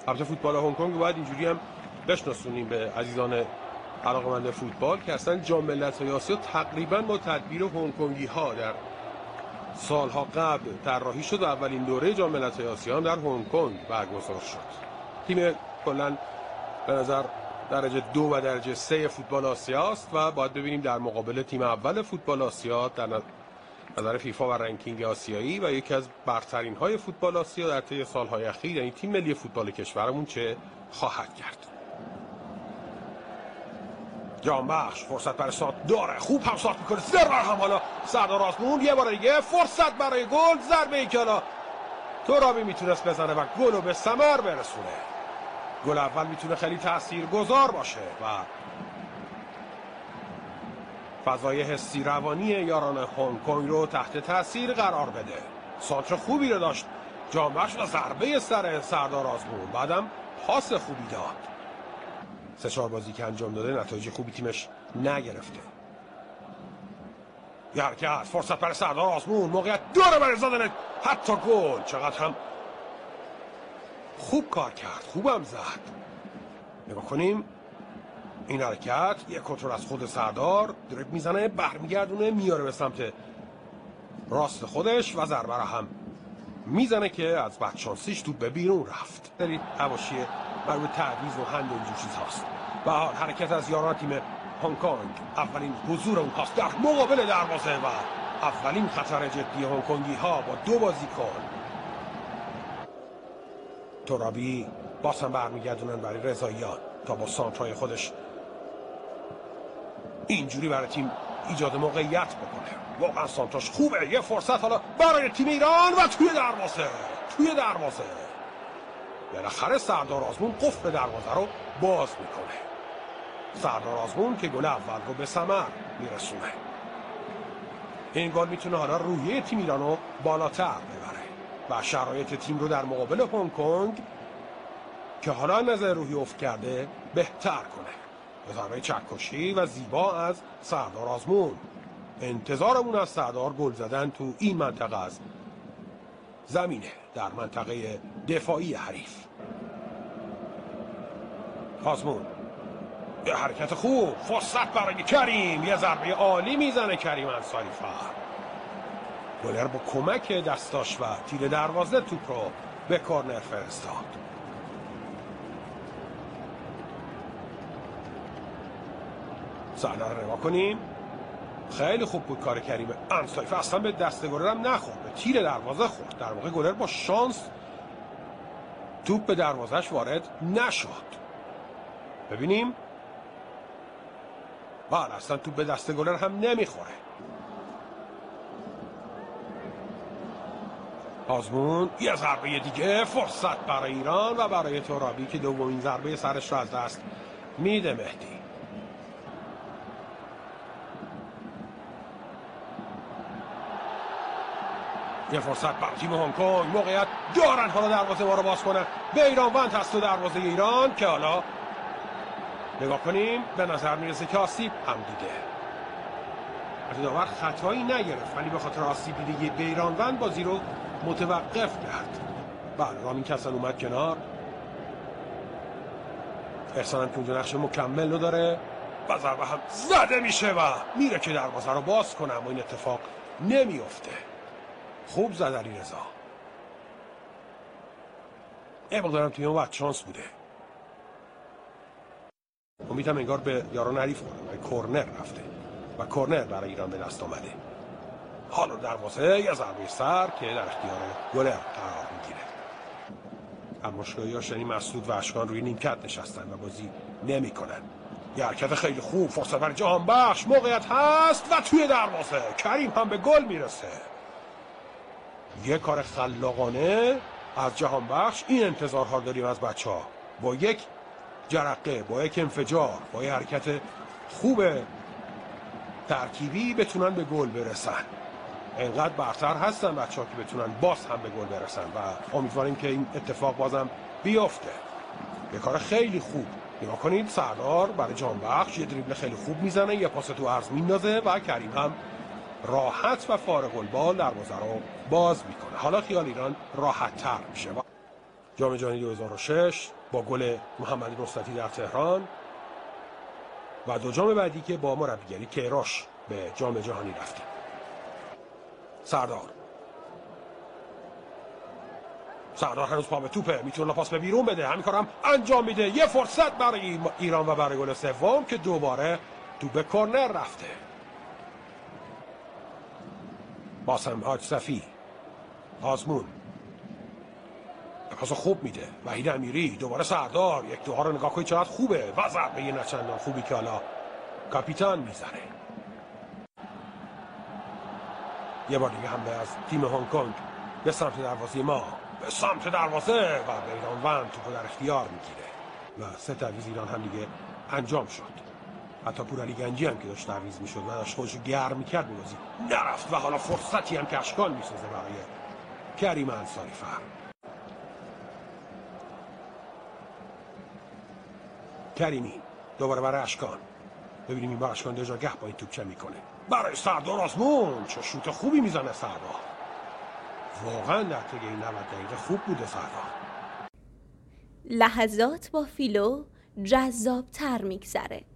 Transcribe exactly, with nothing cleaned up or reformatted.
البته فوتبال هنگ کنگ باید اینجوری هم بشناسونیم به عزیزان علاقه‌مند فوتبال که اصلا جام ملت‌های آسیا تقریبا با تدبیر هنگ کنگی ها در سالها قبل طراحی شد و اولین دوره جام ملت‌های آسیا هم در هنگ کنگ برگزار شد. تیم کلا به نظر درجه دو و درجه سه فوتبال آسیا است و باید ببینیم در مقابل تیم اول فوتبال آسیا در نظر فیفا و رنکینگ آسیایی و یکی از برترین های فوتبال آسیا در طی سالهای اخیر، یعنی تیم ملی فوتبال کشورمون چه خواهد کرد. جانبخش فرصت برای سانت داره، خوب هم سانت میکنه، زرر هم حالا سردار آزمون یه بار دیگه فرصت برای گل، ضربه ای که حالا ترابی میتونست بزنه و گل رو به ثمر برسونه. گل اول میتونه خیلی تاثیرگذار باشه و فضای حسی روانی یاران هنگ کنگ رو تحت تاثیر قرار بده. سانتر خوبی رو داشت جانبخش و ضربه سر سردار آزمون، بعدم پاس خوبی داد. سه چهار بازی که انجام داده نتایج خوبی تیمش نگرفته. یه حرکت، فرصت برای سردار آزمون، موقعیت داره برای زدن حتی گل. چقدر هم خوب کار کرد، خوبم زد. نگاه کنیم این حرکت، یه کنترل از خود سردار، دریبل میزنه، برمیگردونه، میاره به سمت راست خودش و ضربه هم میزنه که از بدشانسیش توپ به بیرون رفت. دارید حواشی مربوط تعویض و هند و اینجور چیزهاست. به حال حرکت از یاران تیم هنگ کنگ، اولین حضور اون پاس در مقابل دروازه و اولین خطر جدی هنگ کنگی ها با دو بازیکن. ترابی باز هم برمیگردونن برای رضاییان تا با سانترهای خودش اینجوری برای تیم ایجاد موقعیت بکنه. واقعا سانتراش خوبه. یه فرصت حالا برای تیم ایران و توی دروازه توی دروازه بالاخره سردار آزمون قفل دروازه رو باز میکنه. سردار آزمون که گل اول رو به ثمر میرسونه. این گل میتونه حالا روحیه تیم ایران رو بالاتر ببره و شرایط تیم رو در مقابل هنگ کنگ که حالا نظر روحی افت کرده بهتر کنه. ضربه چکشی و زیبا از سردار آزمون. انتظارمون از سردار گل زدن تو این منطقه از زمینه، در منطقه دفاعی حریف. آزمون یه حرکت خوب، فرصت برای کریم، یه ضربه عالی میزنه کریم انصاری فر. گلر با کمک دستاش و تیر دروازه توپ رو به کورنر فرستاد. صحنه رو نگاه کنیم. خیلی خوب بود کار کریم انصاری فر، اصلا به دست گلر هم نخورد، به تیر دروازه خورد. در واقع گلر با شانس توپ به دروازهش وارد نشد. ببینیم بله اصلا توپ به دست گلر هم نمیخوره. آزمون یه ضربه دیگه، فرصت برای ایران و برای ترابی که دومین ضربه سرش رو از دست میده. مهدی یه فرصت برای تیم هنگ کنگ، موقعیت دارن حالا دروازه ما رو باز کنن. بیرانوند هست تو دروازه ایران که حالا نگاه کنیم به نظر میرسه که آسیب هم دیده. از داور خطایی نگرفت ولی به خاطر آسیب دیده بیرانوند بازی رو متوقف کرد. بله رامین کسان اومد کنار. احسان هم که اونجا نقش مکمل رو داره و ضربه هم زده میشه و میره که دروازه رو باز کنم و این اتفاق نمیفته. خوب زد علیرضا. یه مقدارم توی اون وقت شانس بوده. امیدم انگار به یاران حریف خورده و کورنر رفته و کورنر برای ایران به دست آمده. حالا دروازه یه ضربه سر که در اختیار گلر قرار میگیره. اماشگاهی ها شنی مسعود و اشکان روی نیمکت نشستن و بازی نمی کنن. یه حرکت خیلی خوب، فرصت برای جهانبخش، موقعیت هست و توی دروازه کریم هم به گل میرسه. یه کار خلاقانه از جهانبخش. این انتظارها داریم از بچه ها. با یک جرقه، با یک انفجار، با یک حرکت خوب ترکیبی بتونن به گل برسن. اینقدر برتر هستن بچه ها که بتونن باز هم به گل برسن و امیدواریم که این اتفاق بازم بیفته. یه کار خیلی خوب. نگاه کنید سردار برای جانبخش یه دریبل خیلی خوب میزنه، یه پاس تو عرض میندازه و کریم هم راحت و فارغ البال دروازه رو باز میکنه. حالا خیال ایران راحت تر میشه. جام جهانی دو هزار و شش با گل محمد نصرتی در تهران و دو جام بعدی که با مربیگری کیروش به جام جهانی رفتیم. سردار سردار هنوز پا به توپه، میتونه پاس به بیرون بده، همین کارم انجام میده. یه فرصت برای ایران و برای گل سوم که دوباره توپ کرنر رفته. باسم حاج صفی آزمون پاس خوب میده. وحید امیری دوباره سردار، یک دوها رو نگاه کنید چقدر خوبه و ضربه یه نچندان خوبی که حالا کاپیتان میزنه. یه بار دیگه حمله از تیم هنگ کنگ به سمت دروازه ما، به سمت دروازه و بیران وند توپو در اختیار میگیره و سه تعویض ایران هم دیگه انجام شد. حتی پورعلی گنجی هم که داشت تعویض میشد و داشت خودشو گرم میکرد می‌بازی نرفت و حالا فرصتی هم که اشکان میسازه برای کریم انصاری فر. کریمی دوباره برای اشکان، ببینیم این بار اشکان دژاگه با این توپ چه میکنه. برای سردار آزمون، چه شوت خوبی میزنه سردار. واقعا در طی این نود دقیقه خوب بوده سردار. لحظات با فیلو جذاب تر میگذره.